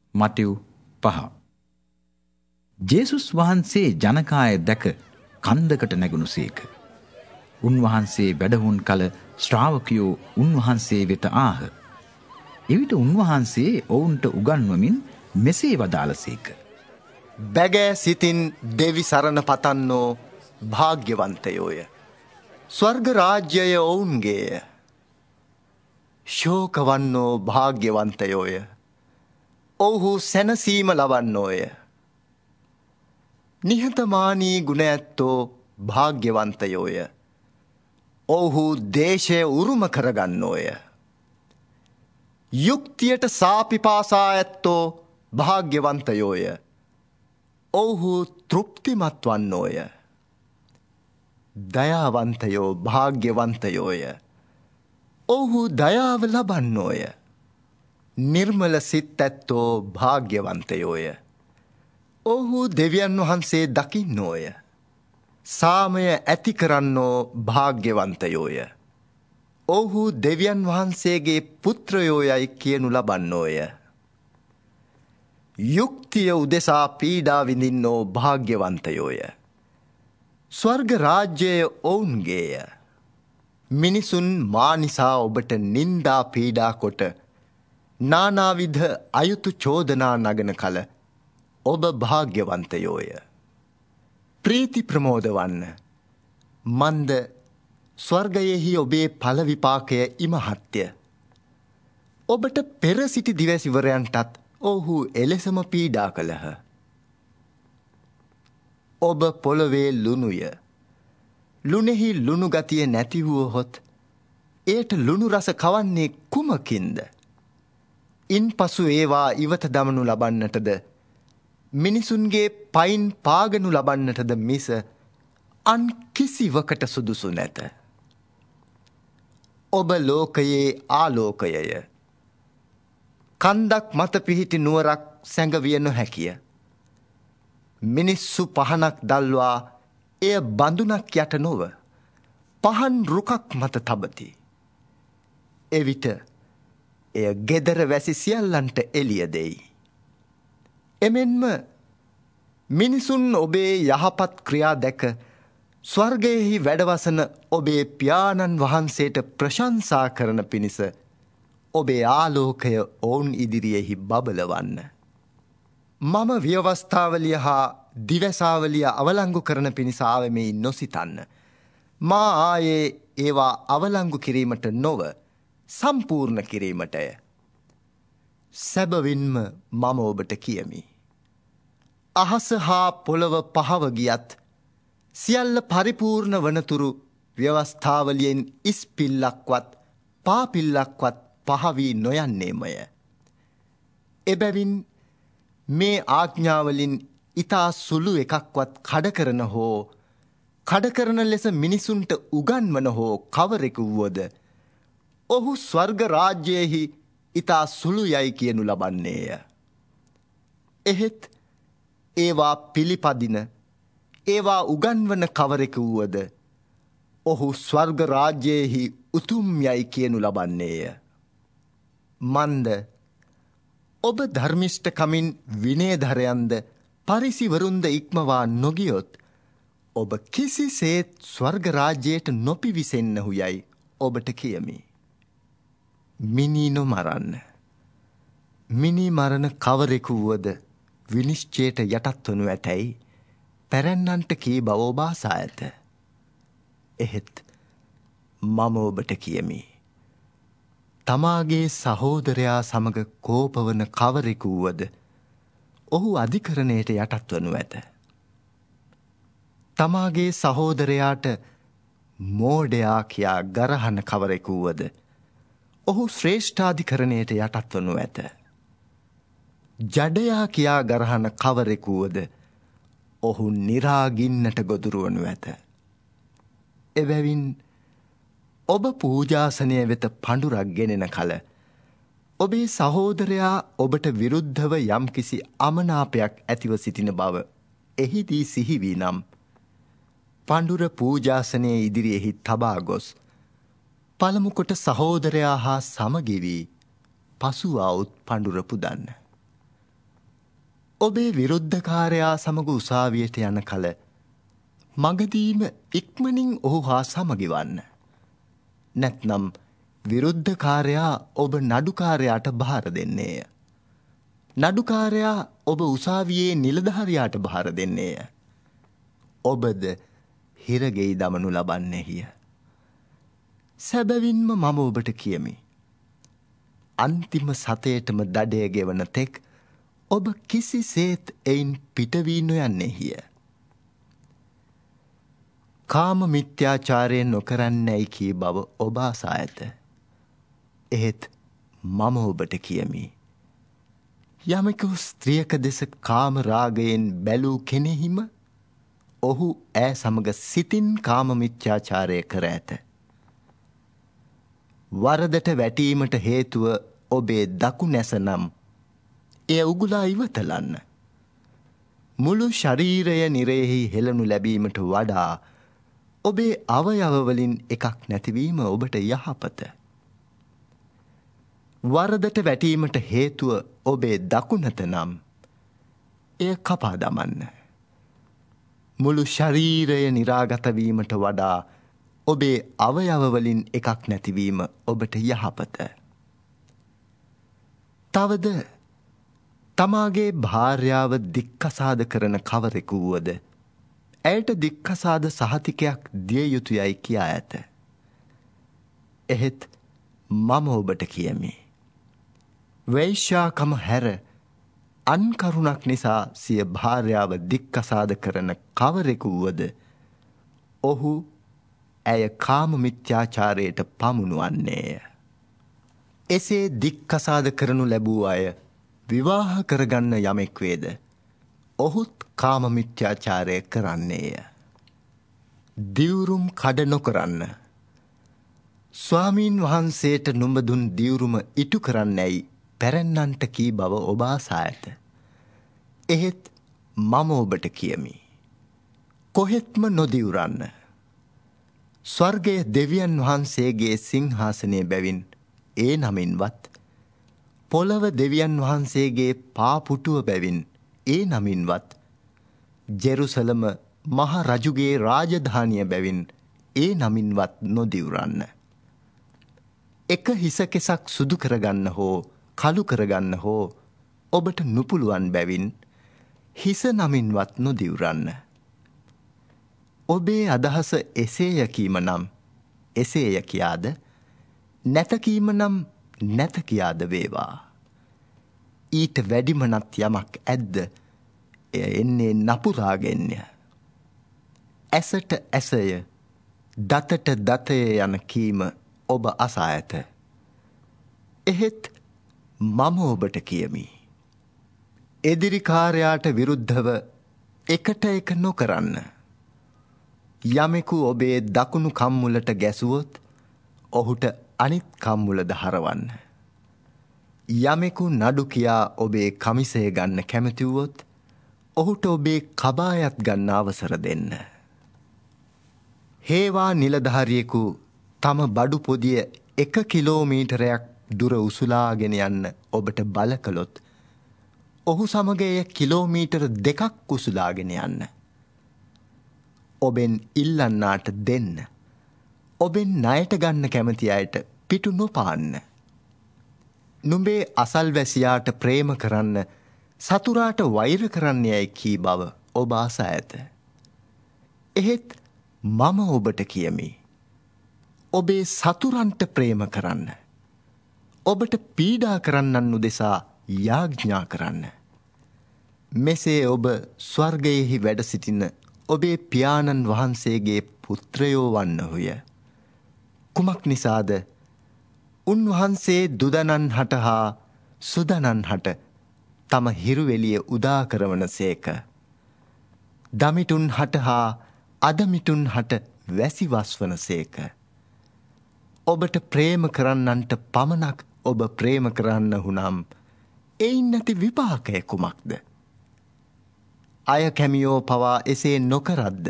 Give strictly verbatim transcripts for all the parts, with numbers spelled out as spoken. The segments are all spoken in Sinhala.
මතෙව් පහ. ජේසුස් වහන්සේ ජනකාය දැක කන්දකට නැගුණුසේක. උන්වහන්සේ වැඩහුන් කල ශ්‍රාවකයෝ උන්වහන්සේ වෙත ආහ. එවිට උන්වහන්සේ ඔවුන්ට උගන්වමින් මෙසේ වදාළසේක. බැගෑ සිතින් දෙවි සරණ පතන්නෝ භාග්‍යවන්තයෝය. ස්වර්ග රාජ්‍යය ඔවුන්ගේය. ශෝකවන්නෝ භාග්‍යවන්තයෝය. ඔවුහු සැනසීම ලබන්නෝය. නිහතමානී ගුණ ඇත්තෝ භාග්‍යවන්තයෝය. ඔවුහු දේශය උරුම කරගන්නෝය. යුක්තියට සාපිපාසා ඇත්තෝ භාග්‍යවන්තයෝය. ඔවුහු තෘප්තිමත් වන්නෝය. දයාවන්තයෝ භාග්‍යවන්තයෝය. ඔවුහු දයාව ලබන්නෝය. නිර්මල සිත් ඇත්තෝ භාග්‍යවන්තයෝය. ඔවුහු දෙවියන් වහන්සේ දකින්නෝය. සාමය ඇති කරන්නෝ භාග්‍යවන්තයෝය. ඔවුහු දෙවියන් වහන්සේගේ පුත්‍රයෝයයි කියනු ලබන්නෝය. යුක්තිය උදෙසා පීඩා විඳින්නෝ භාග්‍යවන්තයෝය. ස්වර්ග රාජ්‍යය ඔවුන්ගේය. මිනිසුන් මා නිසා ඔබට නින්දා පීඩා කොට නානාවිධ අයුතු චෝදනා නගන කල ඔබ භාග්‍යවන්තයෝය. ප්‍රීති ප්‍රමෝද වන්න. මන්ද ස්වර්ගයෙහි ඔබේ ඵල විපාකය ඉමහත්ය. ඔබට පෙර සිටි දිවැසිවරයන්ටත් ඔහු එලෙසම පීඩා කළහ. ඔබ පොළොවේ ලුණුය. ලුණෙහි ලුණු ගතිය නැති වුවහොත් එයට ලුණු රස කවන්නේ කුමකින්ද? ඉන්පසු ඒවා ඉවත දමනු ලබන්නටද මිනිසුන්ගේ පයින් පාගනු ලබන්නටද මිස අන් කිසිවකට සුදුසු නැත. ඔබ ලෝකයේ ආලෝකයය. කන්දක් මත පිහිටි නුවරක් සැඟවිය නොහැකිය. මිනිස්සු පහනක් දල්වා එය බඳුනක් යට නොව පහන් රුකක් මත තබති. එවිට එය ගෙදර වැසි සියල්ලන්ට එළිය දෙයි. එමෙන්ම මිනිසුන් ඔබේ යහපත් ක්‍රියා දැක ස්වර්ගයෙහි වැඩවසන ඔබේ පියාණන් වහන්සේට ප්‍රශංසා කරන පිණිස ඔබේ ආලෝකය ඔවුන් ඉදිරියෙහි බබලවන්න. මම ව්‍යවස්ථාවලිය හා දිවැසාවලිය අවලංගු කරන පිණිස ආවෙමෙයි නොසිතන්න. මා ආයේ ඒවා අවලංගු කිරීමට නොව සම්පූර්ණ කිරීමටය. සැබවින්ම මම ඔබට කියමි. අහස හා පොළව පහව ගියත් සියල්ල පරිපූර්ණ වනතුරු ව්‍යවස්ථාවලියෙන් ඉස්පිල්ලක්වත් පාපිල්ලක්වත් පහවී නොයන්නේමය. එබැවින් මේ ආඥාවලින් ඉතා සුළු එකක්වත් කඩකරන හෝ කඩකරන ලෙස මිනිසුන්ට උගන්වන හෝ කවරෙකු වුවද ඔහු ස්වර්ග රාජ්‍යයෙහි ඉතා සුළු යයි කියනු ලබන්නේය. එහෙත් ඒවා පිළිපදින ඒවා උගන්වන කවරෙකු වුවද ඔහු ස්වර්ග රාජ්‍යයෙහි උතුම් යයි කියනු ලබන්නේය. මන්ද ඔබ ධර්මිෂ්ඨකමින් විනයධරයන්ද පරිසිවරුන්ද ඉක්මවා නොගියොත් ඔබ කිසිසේත් ස්වර්ග රාජ්‍යයට නොපිවිසෙන්නහු යයි ඔබට කියමි. මිනී නොමරන්න. මිනී මරණ කවරෙකු වුවද විනිශ්චයට යටත් වනු ඇතැයි පැරැන්නන්ට කී බව ඔබ අසා ඇත. එහෙත් මම ඔබට කියමි. තමාගේ සහෝදරයා සමග කෝපවන කවරෙකු වුවද ඔහු අධිකරණයට යටත් වනු ඇත. තමාගේ සහෝදරයාට මෝඩයා කියා ගරහන කවරෙකු වුවද ඔහු ශ්‍රේෂ්ඨාධිකරණයට යටත් වනු ඇත. ජඩයා කියා ගරහන කවරෙකු වුවද ඔහු නිරාගින්නට ගොදුරු වනු ඇත. එබැවින් ඔබ පූජාසනය වෙත පඬුරක් ගෙනෙන කල ඔබේ සහෝදරයා ඔබට විරුද්ධව යම්කිසි අමනාපයක් ඇතිව සිටින බව එහිදී සිහිවී නම් පඬුර පූජාසනයේ ඉදිරියෙහි තබා ගොස් පළමුකොට සහෝදරයා හා සමගි වී පසු ආවුත් පඬුර පුදන්න. ඔබේ විරුද්ධකාරයා සමග උසාවියට යන කල මගදීම ඉක්මනින් ඔහු හා සමගිවන්න. නැත්නම් විරුද්ධකාරයා ඔබ නඩුකාරයාට බාර දෙන්නේය. නඩුකාරයා ඔබ උසාවියේ නිලධාරියාට බාර දෙන්නේය. ඔබද හිරගෙයි දමනු ලබන්නේය. සැබවින්ම මම ඔබට කියමි. අන්තිම සතයටම දඩය ගෙවන තෙක් ඔබ කිසිසේත් එයින් පිටවී නොයන්නේය. කාම මිත්‍යාචාරය නොකරන්නැයි කී බව ඔබ අසා ඇත. එහෙත් මම ඔබට කියමි. යමෙකු ස්ත්‍රියක දෙස කාම රාගයෙන් බැලූ කෙනෙහිම ඔහු ඈ සමග සිතින් කාම මිත්‍යාචාරය කර ඇත. වරදට වැටීමට හේතුව ඔබේ දකුණැස නම් එය උගුලා ඉවතලන්න. මුළු ශරීරය නිරයෙහි හෙළනු ලැබීමට වඩා ඔබේ අවයවවලින් එකක් නැතිවීම ඔබට යහපත. වරදට වැටීමට හේතුව ඔබේ දකුණත නම් එය කපා දමන්න. මුළු ශරීරය නිරාගතවීමට වඩා ඔබේ අවයවවලින් එකක් නැතිවීම ඔබට යහපත. තවද තමාගේ භාර්යාව දික්කසාද කරන කවරෙකු වුවද ඇයට දික්කසාද සහතිකයක් දිය යුතුයයි කියා ඇත. එහෙත් මම ඔබට කියමි. වෛශ්‍යාකම හැර අන් කරුණක් නිසා සිය භාර්යාව දික්කසාද කරන කවරෙකු වුවද ඔහු ඇය කාම මිත්‍යාචාරයට පමුණුවන්නේය. එසේ දික්කසාද කරනු ලැබූ අය විවාහ කරගන්න යමෙක් වේද ඔහුත් කාම මිත්‍යාචාරය කරන්නේය. දිවුරුම් කඩ නොකරන්න. ස්වාමීන් වහන්සේට නුඹ දුන් දිවුරුම ඉටු කරන්නැයි පැරැන්නන්ට කී බව ඔබ අසා ඇත. එහෙත් මම ඔබට කියමි. කොහෙත්ම නොදිවුරන්න. ස්වර්ගය දෙවියන් වහන්සේගේ සිංහාසනය බැවින් ඒ නමින්වත් පොළව දෙවියන් වහන්සේගේ පාපුටුව බැවින් ඒ නමින්වත් ජෙරුසලම මහ රජුගේ රාජධානිය බැවින් ඒ නමින්වත් නොදිවුරන්න. එක හිසකෙසක් සුදු කරගන්න හෝ කළු කරගන්න හෝ ඔබට නුපුළුවන් බැවින් හිස නමින්වත් නොදිවුරන්න. ඔබේ අදහස එසේය කීම නම් එසේය කියාද නැත කීම නම් නැත කියාද වේවා. ඊට වැඩිමනත් යමක් ඇද්ද එය එන්නේ නපුරාගෙන්ය. ඇසට ඇසය දතට දතය යන කීම ඔබ අසා ඇත. එහෙත් මම ඔබට කියමි. එදිරිකාරයාට විරුද්ධව එකට එක නොකරන්න. යමෙකු ඔබේ දකුණු කම්මුලට ගැසුවොත් ඔහුට අනිත් කම්මුලද හරවන්න. යමෙකු නඩු කියා ඔබේ කමිසය ගන්න කැමතිවුවොත් ඔහුට ඔබේ කබායත් ගන්න අවසර දෙන්න. හේවා නිලධාරියෙකු තම බඩු පොදිය එක කිලෝමීටරයක් දුර උසුලාගෙන යන්න ඔබට බල කළොත් ඔහු සමග එය කිලෝමීටර දෙකක් උසුලාගෙන යන්න. ඔබෙන් ඉල්ලන්නාට දෙන්න. ඔබෙන් ණයට ගන්න කැමති අයට පිටු නොපාන්න. නුඹේ අසල්වැසියාට ප්‍රේම කරන්න සතුරාට වෛර කරන්න යයි කී බව ඔබ අසා ඇත. එහෙත් මම ඔබට කියමි. ඔබේ සතුරන්ට ප්‍රේම කරන්න. ඔබට පීඩා කරන්නන් උදෙසා යාඥා කරන්න. මෙසේ ඔබ ස්වර්ගයෙහි වැඩ සිටින ඔබේ පියාණන් වහන්සේගේ පුත්‍රයෝ වන්නහුය. කුමක් නිසාද? උන්වහන්සේ දුදනන් හට හා සුදනන් හට තම හිරුවෙලිය උදා කරවන සේක. දමිටුන් හට හා අදමිටුන් හට වැසි වස්වන සේක. ඔබට ප්‍රේම කරන්නන්ට පමණක් ඔබ ප්‍රේම කරන්නහු නම් එයින් නැති විපාකය කුමක්ද? අය කැමියෝ පවා එසේ නොකරද්ද?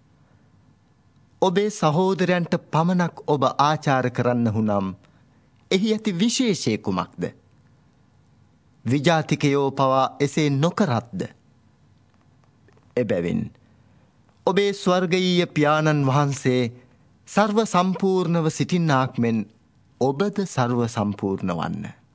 ඔබේ සහෝදරයන්ට පමණක් ඔබ ආචාර කරන්නහු නම් එහි ඇති විශේෂය කුමක්ද? විජාතිකයෝ පවා එසේ නොකරත්ද? එබැවින් ඔබේ ස්වර්ගීය පියාණන් වහන්සේ සර්ව සම්පූර්ණව සිටින්නාක් මෙන් ඔබද සර්ව සම්පූර්ණ වන්න.